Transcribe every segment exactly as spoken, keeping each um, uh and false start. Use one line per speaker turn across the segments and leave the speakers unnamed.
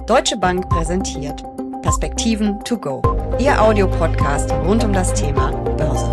Deutsche Bank präsentiert Perspektiven to go, Ihr Audiopodcast rund um das Thema Börse.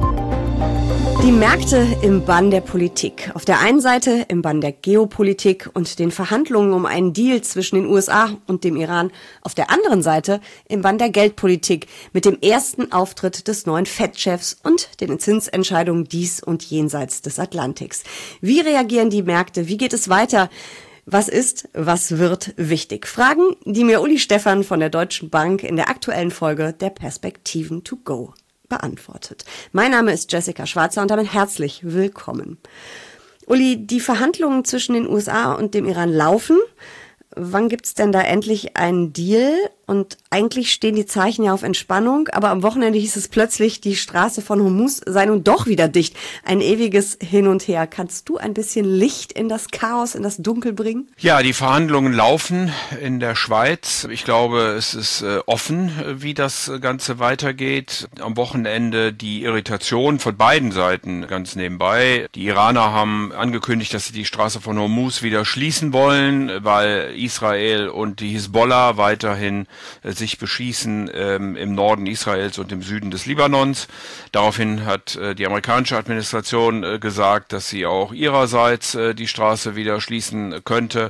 Die Märkte im Bann der Politik. Auf der einen Seite im Bann der Geopolitik und den Verhandlungen um einen Deal zwischen den U S A und dem Iran. Auf der anderen Seite im Bann der Geldpolitik mit dem ersten Auftritt des neuen Fed-Chefs und den Zinsentscheidungen dies und jenseits des Atlantiks. Wie reagieren die Märkte? Wie geht es weiter? Was ist, was wird wichtig? Fragen, die mir Uli Stephan von der Deutschen Bank in der aktuellen Folge der Perspektiven to go beantwortet. Mein Name ist Jessica Schwarzer und damit herzlich willkommen. Uli, die Verhandlungen zwischen den U S A und dem Iran laufen. Wann gibt's denn da endlich einen Deal? Und eigentlich stehen die Zeichen ja auf Entspannung, aber am Wochenende hieß es plötzlich, die Straße von Hormuz sei nun doch wieder dicht. Ein ewiges Hin und Her. Kannst du ein bisschen Licht in das Chaos, in das Dunkel bringen?
Ja, die Verhandlungen laufen in der Schweiz. Ich glaube, es ist äh, offen, wie das Ganze weitergeht. Am Wochenende die Irritation von beiden Seiten ganz nebenbei. Die Iraner haben angekündigt, dass sie die Straße von Hormuz wieder schließen wollen, weil Israel und die Hisbollah weiterhin sich beschießen ähm, im Norden Israels und im Süden des Libanons. Daraufhin hat äh, die amerikanische Administration äh, gesagt, dass sie auch ihrerseits äh, die Straße wieder schließen könnte.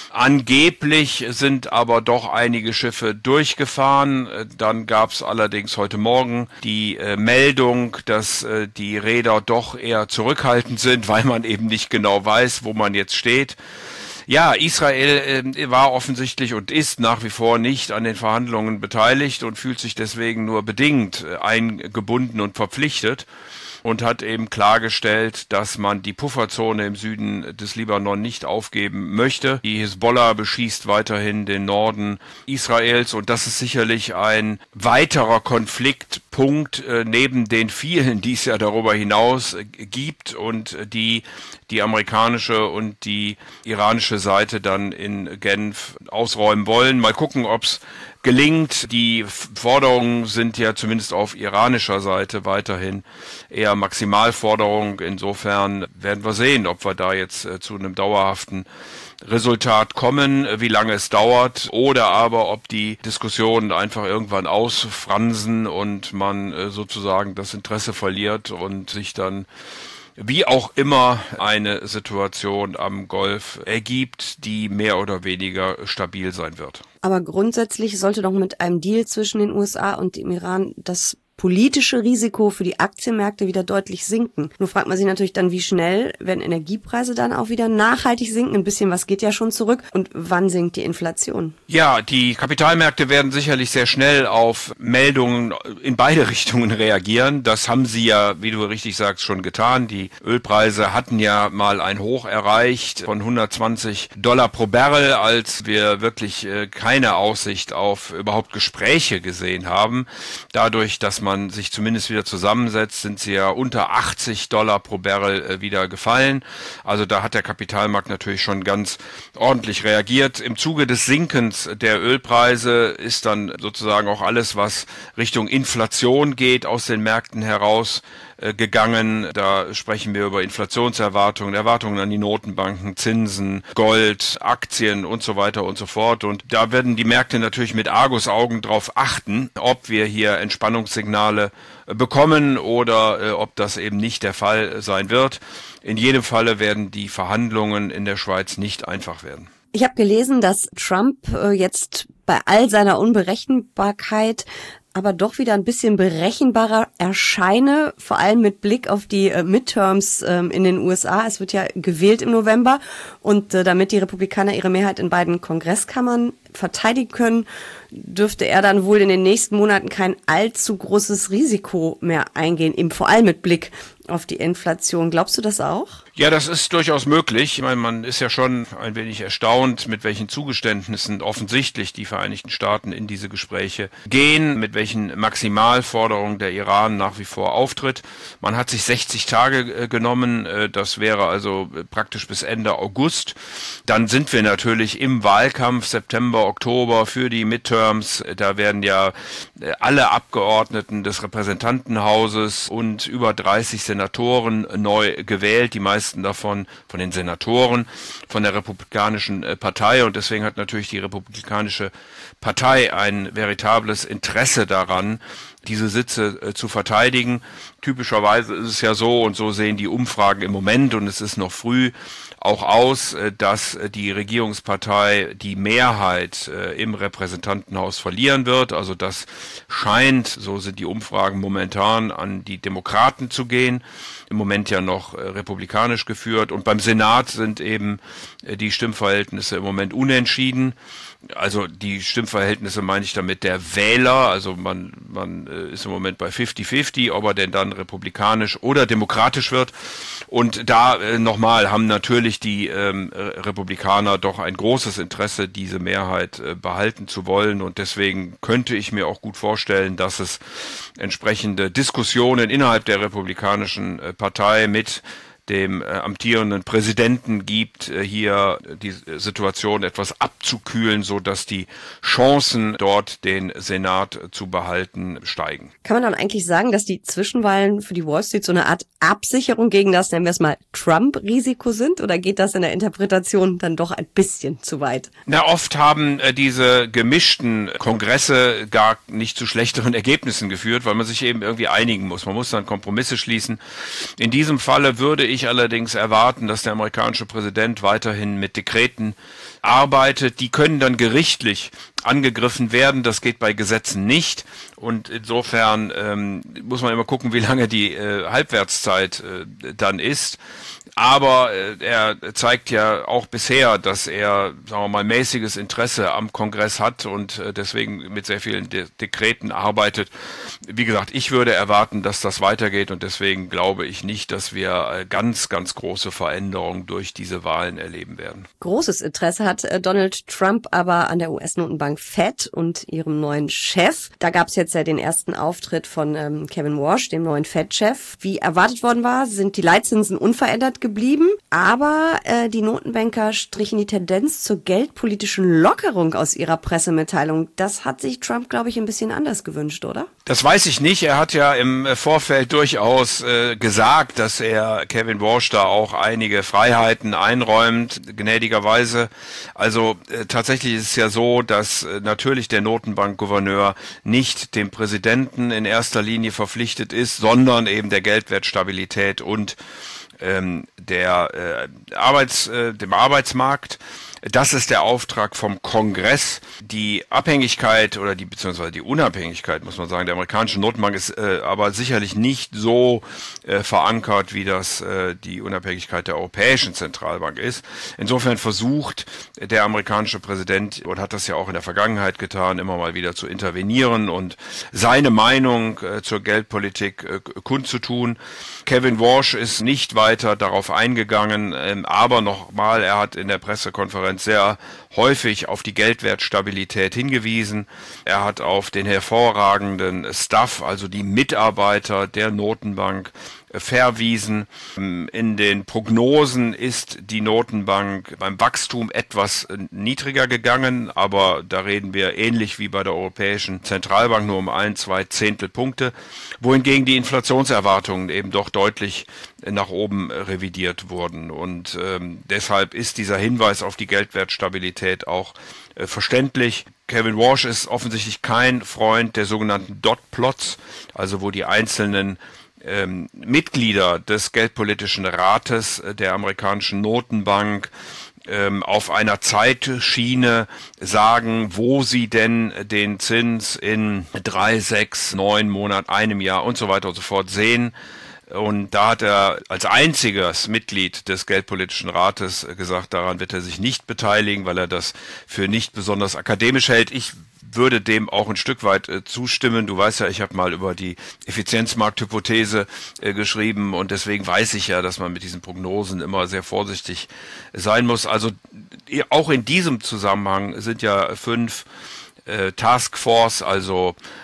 Angeblich sind aber doch einige Schiffe durchgefahren. Dann gab es allerdings heute Morgen die äh, Meldung, dass äh, die Räder doch eher zurückhaltend sind, weil man eben nicht genau weiß, wo man jetzt steht. Ja, Israel äh, war offensichtlich und ist nach wie vor nicht an den Verhandlungen beteiligt und fühlt sich deswegen nur bedingt äh, eingebunden und verpflichtet und hat eben klargestellt, dass man die Pufferzone im Süden des Libanon nicht aufgeben möchte. Die Hisbollah beschießt weiterhin den Norden Israels und das ist sicherlich ein weiterer Konfliktpunkt äh, neben den vielen, die es ja darüber hinaus äh, gibt und äh, die die amerikanische und die iranische Seite dann in Genf ausräumen wollen. Mal gucken, ob es gelingt. Die Forderungen sind ja zumindest auf iranischer Seite weiterhin eher Maximalforderungen. Insofern werden wir sehen, ob wir da jetzt äh, zu einem dauerhaften Resultat kommen, wie lange es dauert, oder aber ob die Diskussionen einfach irgendwann ausfransen und man äh, sozusagen das Interesse verliert und sich dann wie auch immer eine Situation am Golf ergibt, die mehr oder weniger stabil sein wird.
Aber grundsätzlich sollte doch mit einem Deal zwischen den U S A und dem Iran das politische Risiko für die Aktienmärkte wieder deutlich sinken. Nur fragt man sich natürlich dann, wie schnell werden Energiepreise dann auch wieder nachhaltig sinken? Ein bisschen was geht ja schon zurück. Und wann sinkt die Inflation?
Ja, die Kapitalmärkte werden sicherlich sehr schnell auf Meldungen in beide Richtungen reagieren. Das haben sie ja, wie du richtig sagst, schon getan. Die Ölpreise hatten ja mal ein Hoch erreicht von hundertzwanzig Dollar pro Barrel, als wir wirklich äh, keine Aussicht auf überhaupt Gespräche gesehen haben. Dadurch, dass man sich zumindest wieder zusammensetzt, sind sie ja unter achtzig Dollar pro Barrel äh, wieder gefallen. Also da hat der Kapitalmarkt natürlich schon ganz ordentlich reagiert. Im Zuge des Sinkens der Ölpreise ist dann sozusagen auch alles, was Richtung Inflation geht, aus den Märkten heraus äh, gegangen. Da sprechen wir über Inflationserwartungen, Erwartungen an die Notenbanken, Zinsen, Gold, Aktien und so weiter und so fort. Und da werden die Märkte natürlich mit Argusaugen drauf achten, ob wir hier Entspannungssignale bekommen oder äh, ob das eben nicht der Fall sein wird. In jedem Falle werden die Verhandlungen in der Schweiz nicht einfach werden.
Ich habe gelesen, dass Trump äh, jetzt bei all seiner Unberechenbarkeit aber doch wieder ein bisschen berechenbarer erscheine, vor allem mit Blick auf die äh, Midterms ähm, in den U S A. Es wird ja gewählt im November und äh, damit die Republikaner ihre Mehrheit in beiden Kongresskammern verteidigen können, dürfte er dann wohl in den nächsten Monaten kein allzu großes Risiko mehr eingehen, eben vor allem mit Blick auf die Inflation. Glaubst du das auch?
Ja, das ist durchaus möglich. Ich meine, man ist ja schon ein wenig erstaunt, mit welchen Zugeständnissen offensichtlich die Vereinigten Staaten in diese Gespräche gehen, mit welchen Maximalforderungen der Iran nach wie vor auftritt. Man hat sich sechzig Tage äh, genommen, äh, das wäre also äh, praktisch bis Ende August. Dann sind wir natürlich im Wahlkampf September, Oktober für die Midterms. Da werden ja äh, alle Abgeordneten des Repräsentantenhauses und über dreißig Senatoren neu gewählt, die meisten meisten davon von den Senatoren, von der Republikanischen Partei. Und deswegen hat natürlich die Republikanische Partei ein veritables Interesse daran, diese Sitze äh, zu verteidigen. Typischerweise ist es ja so, und so sehen die Umfragen im Moment, und es ist noch früh, auch aus, äh, dass äh, die Regierungspartei die Mehrheit äh, im Repräsentantenhaus verlieren wird. Also das scheint, so sind die Umfragen momentan, an die Demokraten zu gehen. Im Moment ja noch äh, republikanisch geführt. Und beim Senat sind eben äh, die Stimmverhältnisse im Moment unentschieden. Also die Stimmverhältnisse meine ich damit der Wähler, also man, man äh, ist im Moment bei fifty fifty, ob er denn dann republikanisch oder demokratisch wird. Und da äh, nochmal haben natürlich die ähm, Republikaner doch ein großes Interesse, diese Mehrheit äh, behalten zu wollen. Und deswegen könnte ich mir auch gut vorstellen, dass es entsprechende Diskussionen innerhalb der Republikanischen äh, Partei mit dem äh, amtierenden Präsidenten gibt, äh, hier die Situation etwas abzukühlen, so dass die Chancen, dort den Senat zu behalten, steigen.
Kann man dann eigentlich sagen, dass die Zwischenwahlen für die Wall Street so eine Art Absicherung gegen das, nennen wir es mal, Trump-Risiko sind? Oder geht das in der Interpretation dann doch ein bisschen zu weit?
Na, oft haben äh, diese gemischten Kongresse gar nicht zu schlechteren Ergebnissen geführt, weil man sich eben irgendwie einigen muss. Man muss dann Kompromisse schließen. In diesem Falle würde ich allerdings erwarten, dass der amerikanische Präsident weiterhin mit Dekreten arbeitet. Die können dann gerichtlich angegriffen werden. Das geht bei Gesetzen nicht. Und insofern ähm, muss man immer gucken, wie lange die äh, Halbwertszeit äh, dann ist. Aber äh, er zeigt ja auch bisher, dass er, sagen wir mal, mäßiges Interesse am Kongress hat und äh, deswegen mit sehr vielen De- Dekreten arbeitet. Wie gesagt, ich würde erwarten, dass das weitergeht und deswegen glaube ich nicht, dass wir äh, ganz, ganz große Veränderungen durch diese Wahlen erleben werden.
Großes Interesse hat äh, Donald Trump aber an der U S-Notenbank Fed und ihrem neuen Chef. Da gab es jetzt ja den ersten Auftritt von ähm, Kevin Warsh, dem neuen Fed-Chef. Wie erwartet worden war, sind die Leitzinsen unverändert geblieben, aber äh, die Notenbanker strichen die Tendenz zur geldpolitischen Lockerung aus ihrer Pressemitteilung. Das hat sich Trump, glaube ich, ein bisschen anders gewünscht, oder?
Das weiß ich nicht. Er hat ja im Vorfeld durchaus äh, gesagt, dass er Kevin Warsh da auch einige Freiheiten einräumt, gnädigerweise. Also äh, tatsächlich ist es ja so, dass äh, natürlich der Notenbankgouverneur nicht dem Präsidenten in erster Linie verpflichtet ist, sondern eben der Geldwertstabilität und ähm, der äh, Arbeits, äh, dem Arbeitsmarkt. Das ist der Auftrag vom Kongress. Die Abhängigkeit oder die beziehungsweise die Unabhängigkeit, muss man sagen, der amerikanischen Notenbank ist äh, aber sicherlich nicht so äh, verankert, wie das äh, die Unabhängigkeit der Europäischen Zentralbank ist. Insofern versucht der amerikanische Präsident, und hat das ja auch in der Vergangenheit getan, immer mal wieder zu intervenieren und seine Meinung äh, zur Geldpolitik äh, kundzutun. Kevin Warsh ist nicht weiter darauf eingegangen, ähm, aber nochmal, er hat in der Pressekonferenz sehr häufig auf die Geldwertstabilität hingewiesen. Er hat auf den hervorragenden Staff, also die Mitarbeiter der Notenbank, verwiesen. In den Prognosen ist die Notenbank beim Wachstum etwas niedriger gegangen, aber da reden wir ähnlich wie bei der Europäischen Zentralbank nur um ein, zwei Zehntelpunkte, wohingegen die Inflationserwartungen eben doch deutlich nach oben revidiert wurden. Und ähm, deshalb ist dieser Hinweis auf die Geldwertstabilität auch äh, verständlich. Kevin Warsh ist offensichtlich kein Freund der sogenannten Dot-Plots, also wo die einzelnen Ähm, Mitglieder des Geldpolitischen Rates äh, der amerikanischen Notenbank ähm, auf einer Zeitschiene sagen, wo sie denn den Zins in drei, sechs, neun Monaten, einem Jahr und so weiter und so fort sehen. Und da hat er als einziges Mitglied des Geldpolitischen Rates gesagt, daran wird er sich nicht beteiligen, weil er das für nicht besonders akademisch hält. Ich würde dem auch ein Stück weit äh, zustimmen. Du weißt ja, ich habe mal über die Effizienzmarkthypothese äh, geschrieben und deswegen weiß ich ja, dass man mit diesen Prognosen immer sehr vorsichtig sein muss. Also auch in diesem Zusammenhang sind ja fünf äh, Taskforce, also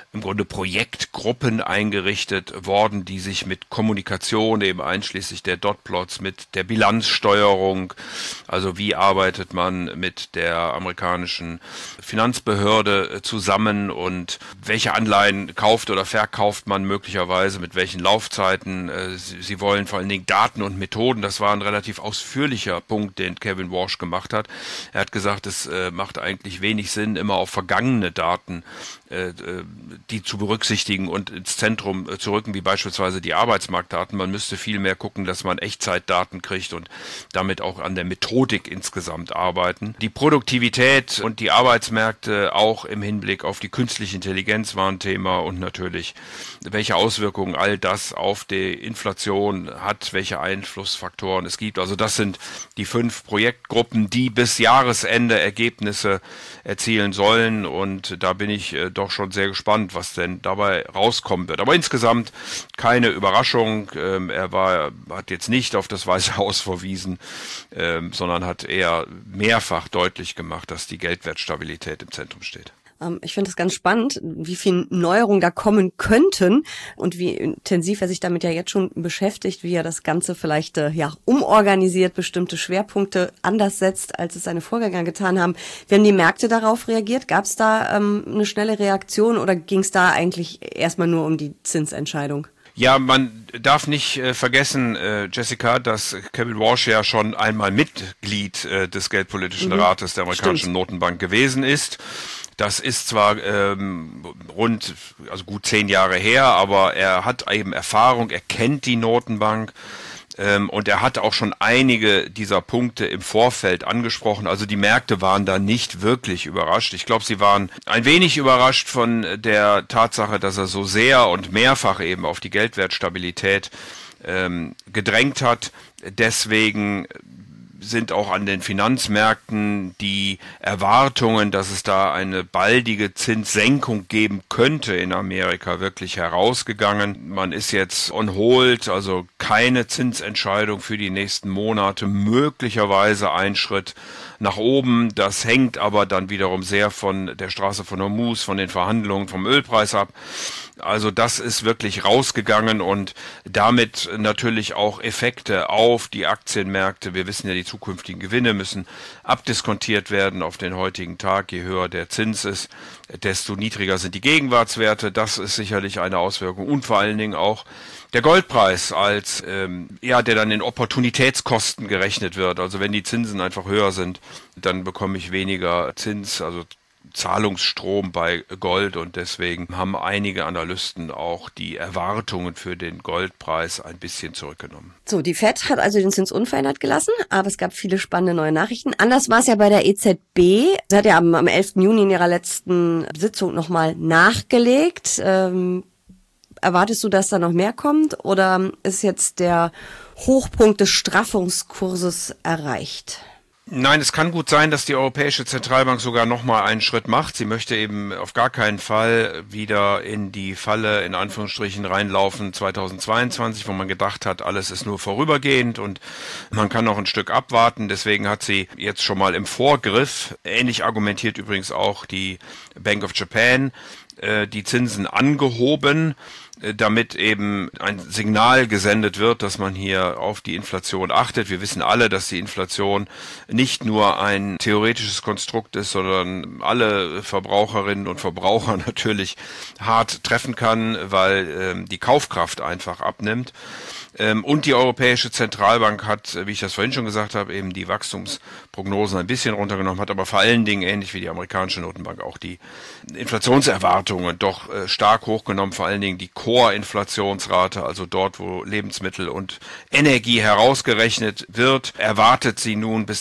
im Grunde Projektgruppen eingerichtet worden, die sich mit Kommunikation, eben einschließlich der Dotplots, mit der Bilanzsteuerung, also wie arbeitet man mit der amerikanischen Finanzbehörde zusammen und welche Anleihen kauft oder verkauft man möglicherweise, mit welchen Laufzeiten. Sie, sie wollen vor allen Dingen Daten und Methoden. Das war ein relativ ausführlicher Punkt, den Kevin Warsh gemacht hat. Er hat gesagt, es äh, macht eigentlich wenig Sinn, immer auf vergangene Daten äh, die zu berücksichtigen und ins Zentrum äh, zu rücken, wie beispielsweise die Arbeitsmarktdaten. Man müsste viel mehr gucken, dass man Echtzeitdaten kriegt und damit auch an der Methodik insgesamt arbeiten. Die Produktivität und die Arbeitsmärkte auch im Hinblick auf die künstliche Intelligenz waren ein Thema und natürlich, welche Auswirkungen all das auf die Inflation hat, welche Einflussfaktoren es gibt. Also das sind die fünf Projektgruppen, die bis Jahresende Ergebnisse erzielen sollen und da bin ich äh, doch schon sehr gespannt, was denn dabei rauskommen wird. Aber insgesamt keine Überraschung. Ähm, er war, hat jetzt nicht auf das Weiße Haus verwiesen, ähm, sondern hat eher mehrfach deutlich gemacht, dass die Geldwertstabilität im Zentrum steht.
Ich finde es ganz spannend, wie viel Neuerungen da kommen könnten und wie intensiv er sich damit ja jetzt schon beschäftigt, wie er das Ganze vielleicht äh, ja umorganisiert, bestimmte Schwerpunkte anders setzt, als es seine Vorgänger getan haben. Wie haben die Märkte darauf reagiert? Gab es da ähm, eine schnelle Reaktion oder ging es da eigentlich erstmal nur um die Zinsentscheidung?
Ja, man darf nicht äh, vergessen, äh, Jessica, dass Kevin Warsh ja schon einmal Mitglied äh, des Geldpolitischen mhm. Rates der amerikanischen Stimmt. Notenbank gewesen ist. Das ist zwar ähm, rund, also gut zehn Jahre her, aber er hat eben Erfahrung, er kennt die Notenbank ähm, und er hat auch schon einige dieser Punkte im Vorfeld angesprochen. Also die Märkte waren da nicht wirklich überrascht. Ich glaube, sie waren ein wenig überrascht von der Tatsache, dass er so sehr und mehrfach eben auf die Geldwertstabilität ähm, gedrängt hat. Deswegen sind auch an den Finanzmärkten die Erwartungen, dass es da eine baldige Zinssenkung geben könnte in Amerika, wirklich herausgegangen. Man ist jetzt on hold, also keine Zinsentscheidung für die nächsten Monate, möglicherweise ein Schritt nach oben. Das hängt aber dann wiederum sehr von der Straße von Hormuz, von den Verhandlungen vom Ölpreis ab. Also das ist wirklich rausgegangen und damit natürlich auch Effekte auf die Aktienmärkte. Wir wissen ja, die zukünftigen Gewinne müssen abdiskontiert werden auf den heutigen Tag. Je höher der Zins ist, desto niedriger sind die Gegenwartswerte. Das ist sicherlich eine Auswirkung und vor allen Dingen auch der Goldpreis als ähm, ja, der dann in Opportunitätskosten gerechnet wird. Also wenn die Zinsen einfach höher sind, dann bekomme ich weniger Zins, also Zahlungsstrom bei Gold und deswegen haben einige Analysten auch die Erwartungen für den Goldpreis ein bisschen zurückgenommen.
So, die Fed hat also den Zins unverändert gelassen, aber es gab viele spannende neue Nachrichten. Anders war es ja bei der E Z B. Sie hat ja am, am elften Juni in ihrer letzten Sitzung nochmal nachgelegt. Ähm, erwartest du, dass da noch mehr kommt oder ist jetzt der Hochpunkt des Straffungskurses erreicht?
Nein, es kann gut sein, dass die Europäische Zentralbank sogar noch mal einen Schritt macht. Sie möchte eben auf gar keinen Fall wieder in die Falle, in Anführungsstrichen, reinlaufen zweitausendzweiundzwanzig, wo man gedacht hat, alles ist nur vorübergehend und man kann noch ein Stück abwarten. Deswegen hat sie jetzt schon mal im Vorgriff, ähnlich argumentiert übrigens auch die Bank of Japan, die Zinsen angehoben, damit eben ein Signal gesendet wird, dass man hier auf die Inflation achtet. Wir wissen alle, dass die Inflation nicht nur ein theoretisches Konstrukt ist, sondern alle Verbraucherinnen und Verbraucher natürlich hart treffen kann, weil ähm, die Kaufkraft einfach abnimmt. Ähm, und die Europäische Zentralbank hat, wie ich das vorhin schon gesagt habe, eben die Wachstumsprognosen ein bisschen runtergenommen, hat aber vor allen Dingen, ähnlich wie die amerikanische Notenbank, auch die Inflationserwartungen doch äh, stark hochgenommen, vor allen Dingen die Core-Inflationsrate, also dort, wo Lebensmittel und Energie herausgerechnet wird, erwartet sie nun bis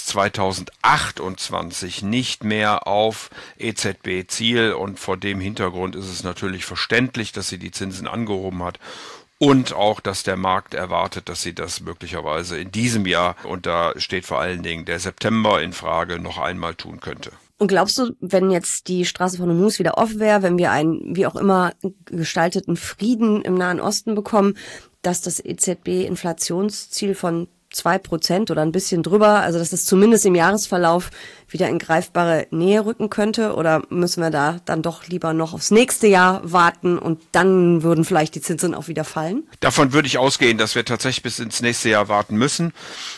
zweitausendachtundzwanzig nicht mehr auf E Z B-Ziel und vor dem Hintergrund ist es natürlich verständlich, dass sie die Zinsen angehoben hat. Und auch, dass der Markt erwartet, dass sie das möglicherweise in diesem Jahr, und da steht vor allen Dingen der September in Frage, noch einmal tun könnte.
Und glaubst du, wenn jetzt die Straße von Hormuz wieder offen wäre, wenn wir einen, wie auch immer, gestalteten Frieden im Nahen Osten bekommen, dass das E Z B-Inflationsziel von zwei Prozent oder ein bisschen drüber, also dass es zumindest im Jahresverlauf wieder in greifbare Nähe rücken könnte? Oder müssen wir da dann doch lieber noch aufs nächste Jahr warten und dann würden vielleicht die Zinsen auch wieder fallen?
Davon würde ich ausgehen, dass wir tatsächlich bis ins nächste Jahr warten müssen.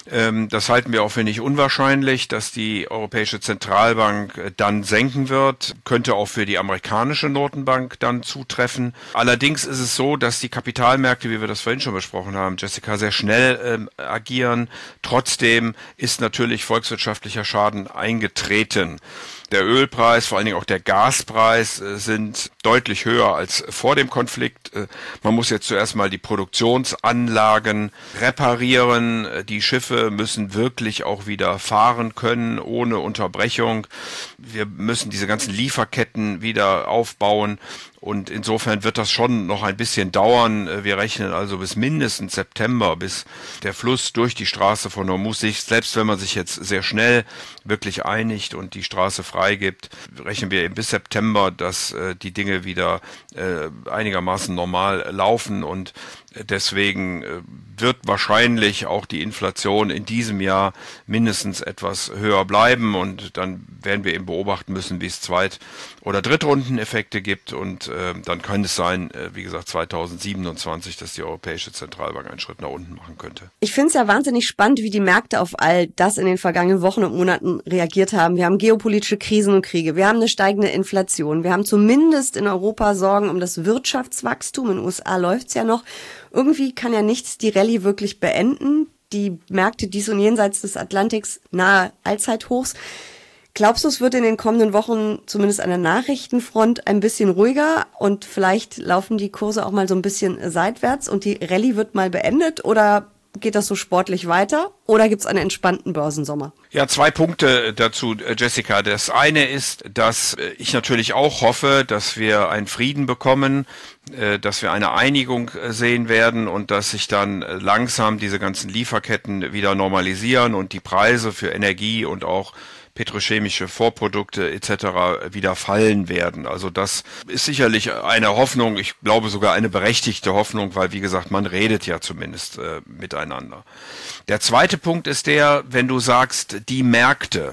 Das halten wir auch für nicht unwahrscheinlich, dass die Europäische Zentralbank dann senken wird. Könnte auch für die amerikanische Notenbank dann zutreffen. Allerdings ist es so, dass die Kapitalmärkte, wie wir das vorhin schon besprochen haben, Jessica, sehr schnell ähm, agieren. Trotzdem ist natürlich volkswirtschaftlicher Schaden eingetreten. Der Ölpreis, vor allen Dingen auch der Gaspreis äh, sind deutlich höher als vor dem Konflikt. Äh, man muss jetzt zuerst mal die Produktionsanlagen reparieren. Äh, die Schiffe müssen wirklich auch wieder fahren können, ohne Unterbrechung. Wir müssen diese ganzen Lieferketten wieder aufbauen. Und insofern wird das schon noch ein bisschen dauern. Wir rechnen also bis mindestens September, bis der Fluss durch die Straße von Hormuz sich, selbst wenn man sich jetzt sehr schnell wirklich einigt und die Straße freigibt, rechnen wir eben bis September, dass äh, die Dinge wieder äh, einigermaßen normal laufen. Und deswegen äh, wird wahrscheinlich auch die Inflation in diesem Jahr mindestens etwas höher bleiben. Und dann werden wir eben beobachten müssen, wie es Zweit- oder Drittrundeneffekte gibt. Und äh, dann kann es sein, äh, wie gesagt, zweitausendsiebenundzwanzig, dass die Europäische Zentralbank einen Schritt nach unten machen könnte.
Ich finde es ja wahnsinnig spannend, wie die Märkte auf all das in den vergangenen Wochen und Monaten reagiert haben. Wir haben geopolitische Krisen und Kriege, wir haben eine steigende Inflation, wir haben zumindest in Europa Sorgen um das Wirtschaftswachstum. In den U S A läuft's ja noch. Irgendwie kann ja nichts die Rallye wirklich beenden. Die Märkte dies und jenseits des Atlantiks nahe Allzeithochs. Glaubst du, es wird in den kommenden Wochen zumindest an der Nachrichtenfront ein bisschen ruhiger und vielleicht laufen die Kurse auch mal so ein bisschen seitwärts und die Rallye wird mal beendet? Oder geht das so sportlich weiter? Oder gibt es einen entspannten Börsensommer?
Ja, zwei Punkte dazu, Jessica. Das eine ist, dass ich natürlich auch hoffe, dass wir einen Frieden bekommen, dass wir eine Einigung sehen werden und dass sich dann langsam diese ganzen Lieferketten wieder normalisieren und die Preise für Energie und auch petrochemische Vorprodukte et cetera wieder fallen werden. Also das ist sicherlich eine Hoffnung, ich glaube sogar eine berechtigte Hoffnung, weil wie gesagt, man redet ja zumindest äh, miteinander. Der zweite Punkt ist der, wenn du sagst, die Märkte.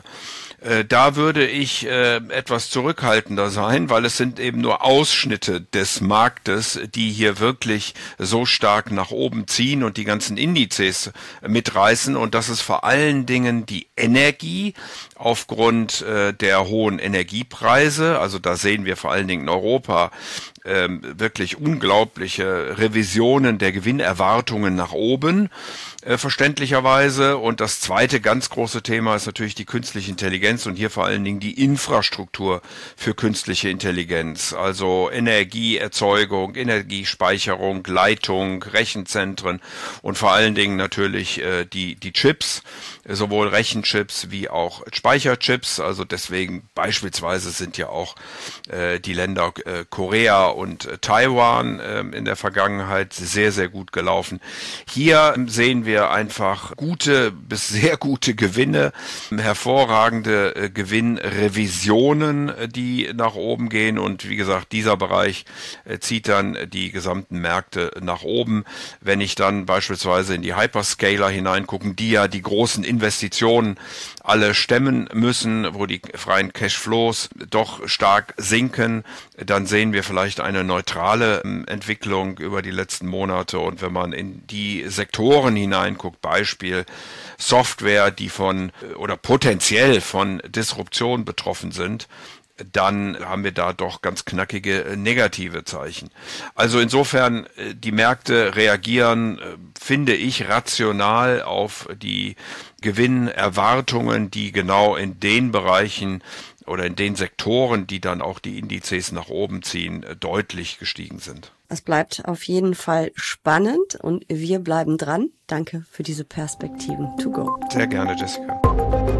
Da würde ich äh, etwas zurückhaltender sein, weil es sind eben nur Ausschnitte des Marktes, die hier wirklich so stark nach oben ziehen und die ganzen Indizes mitreißen. Und das ist vor allen Dingen die Energie aufgrund äh, der hohen Energiepreise. Also da sehen wir vor allen Dingen in Europa ähm, wirklich unglaubliche Revisionen der Gewinnerwartungen nach oben, äh, verständlicherweise. Und das zweite ganz große Thema ist natürlich die künstliche Intelligenz und hier vor allen Dingen die Infrastruktur für künstliche Intelligenz. Also Energieerzeugung, Energiespeicherung, Leitung, Rechenzentren und vor allen Dingen natürlich äh, die, die Chips, sowohl Rechenchips wie auch Speicherchips. Also deswegen beispielsweise sind ja auch äh, die Länder äh, Korea und äh, Taiwan äh, in der Vergangenheit sehr, sehr gut gelaufen. Hier sehen wir einfach gute bis sehr gute Gewinne, hervorragende äh, Gewinnrevisionen, äh, die nach oben gehen. Und wie gesagt, dieser Bereich äh, zieht dann die gesamten Märkte nach oben. Wenn ich dann beispielsweise in die Hyperscaler hineingucken, die ja die großen Investitionen alle stemmen müssen, wo die freien Cashflows doch stark sinken, dann sehen wir vielleicht eine neutrale Entwicklung über die letzten Monate. Und wenn man in die Sektoren hineinguckt, Beispiel Software, die von oder potenziell von Disruption betroffen sind, dann haben wir da doch ganz knackige negative Zeichen. Also insofern, die Märkte reagieren, finde ich, rational auf die Gewinnerwartungen, die genau in den Bereichen oder in den Sektoren, die dann auch die Indizes nach oben ziehen, deutlich gestiegen sind.
Es bleibt auf jeden Fall spannend und wir bleiben dran. Danke für diese Perspektiven to go.
Sehr gerne, Jessica.